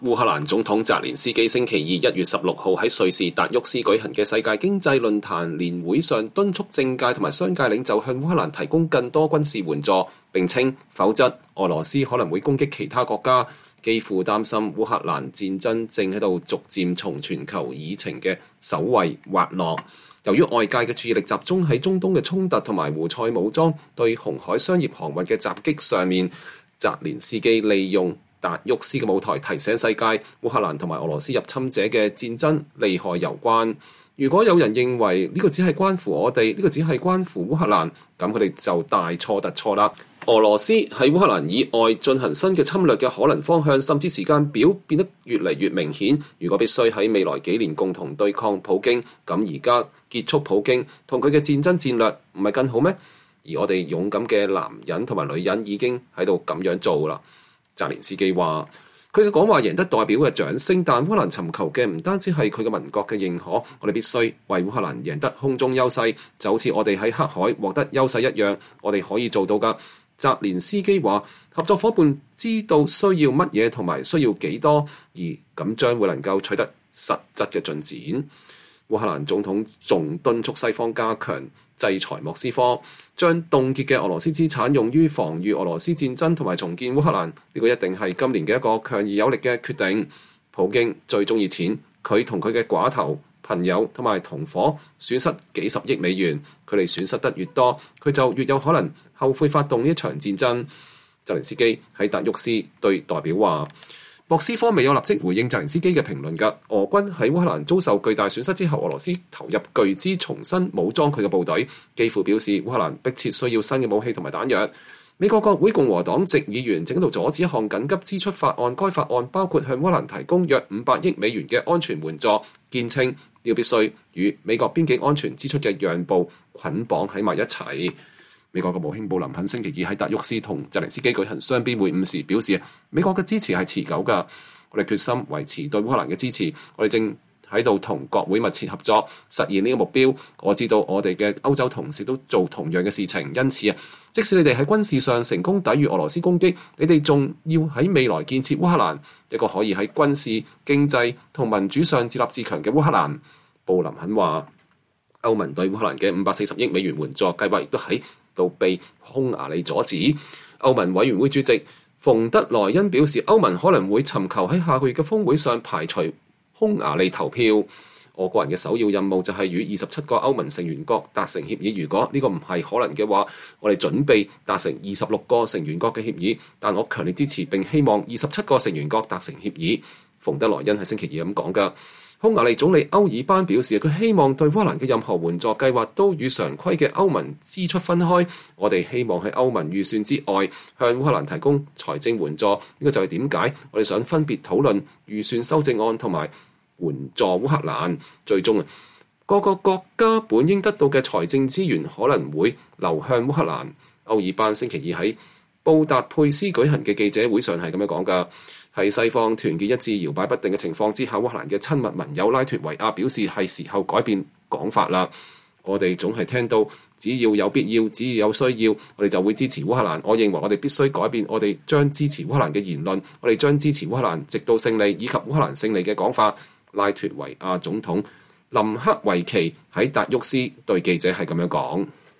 烏克蘭總統澤連斯基星期二1月16號喺瑞士達沃斯舉行嘅世界經濟論壇年會上，敦促政界同埋商界領袖向烏克蘭提供更多軍事援助，並稱否則俄羅斯可能會攻擊其他國家。基輔擔心烏克蘭戰爭正喺度逐漸從全球議程嘅首位滑落。由於外界嘅注意力集中喺中東嘅衝突同埋胡塞武裝對紅海商業航運嘅襲擊上面，澤連斯基利用達沃斯嘅舞台提醒世界，烏克蘭同埋俄羅斯入侵者嘅戰爭利害攸關。如果有人認為呢個只係關乎我哋，呢個只係關乎烏克蘭，咁佢哋就大錯特錯啦。俄羅斯喺烏克蘭以外進行新嘅侵略嘅可能方向，甚至時間表變得越嚟越明顯。如果必須喺未來幾年共同對抗普京，咁而家結束普京同佢嘅戰爭戰略唔係更好咩？而我哋勇敢嘅男人同埋女人已經喺度咁樣做啦。澤連斯基話：佢嘅講話贏得代表嘅掌聲，但烏克蘭尋求嘅唔單止係佢嘅民國嘅認可，我哋必須為烏克蘭贏得空中優勢，就好似我哋喺黑海獲得優勢一樣，我哋可以做到㗎。澤連斯基話：合作夥伴知道需要乜嘢同埋需要幾多，而咁將會能夠取得實質嘅進展。烏克蘭總統仲敦促西方加強制裁莫斯科，將凍結嘅俄羅斯資產用於防禦俄羅斯戰爭同埋重建烏克蘭。呢個一定係今年嘅一個強而有力嘅決定。普京最中意錢，佢同佢嘅寡頭、朋友同埋同夥損失幾十億美元，佢哋損失得越多，佢就越有可能後悔發動呢一場戰爭。澤連斯基喺達沃斯對代表話：莫斯科未有立即回應澤連斯基嘅評論㗎。俄軍喺烏克蘭遭受巨大損失之後，俄羅斯投入巨資重新武裝佢嘅部隊。基輔表示烏克蘭迫切需要新嘅武器同埋彈藥。美國國會共和黨籍議員正喺度阻止一項緊急支出法案，該法案包括向烏克蘭提供約500億美元嘅安全援助，堅稱呢個必須與美國邊境安全支出嘅讓步捆綁喺埋一齊。美國國務卿布林肯星期二喺達沃斯同澤連斯基舉行雙邊會晤時表示，美國嘅支持係持久㗎，我哋決心維持對烏克蘭嘅支持，我哋正喺度同國會密切合作，實現呢個目標。我知道我哋嘅歐洲同事都做同樣嘅事情，因此即使你哋喺軍事上成功抵禦俄羅斯攻擊，你哋仲要喺未來建設烏克蘭，一個可以喺軍事、經濟同民主上自立自強嘅烏克蘭。布林肯話，歐盟對烏克蘭嘅540億美元援助計劃亦都喺到被匈牙利阻止。歐盟委員會主席馮德萊恩表示，歐盟可能會尋求喺下個月嘅峰會上排除匈牙利投票。我個人嘅首要任務就係與27個歐盟成員國達成協議。如果呢個唔係可能嘅話，我哋準備達成26個成員國嘅協議。但我強烈支持並希望27個成員國達成協議。馮德萊恩係星期二咁講㗎。匈牙利總理歐爾班表示，佢希望對烏克蘭嘅任何援助計劃都與常規嘅歐盟支出分開。我哋希望喺歐盟預算之外向烏克蘭提供財政援助。呢個就係點解我哋想分別討論預算修正案同埋援助烏克蘭。最終各個國家本應得到嘅財政資源可能會流向烏克蘭。歐爾班星期二喺布達佩斯舉行嘅記者會上係咁樣講㗎。喺西方團結一致搖擺不定嘅情況之下，烏克蘭嘅親密盟友拉脫維亞表示係時候改變講法啦。我哋總係聽到只要有必要，只要有需要，我哋就會支持烏克蘭。我認為我哋必須改變我哋將支持烏克蘭嘅言論，我哋將支持烏克蘭直到勝利以及烏克蘭勝利嘅講法。拉脫維亞總統林克維奇喺達沃斯對記者係咁樣講。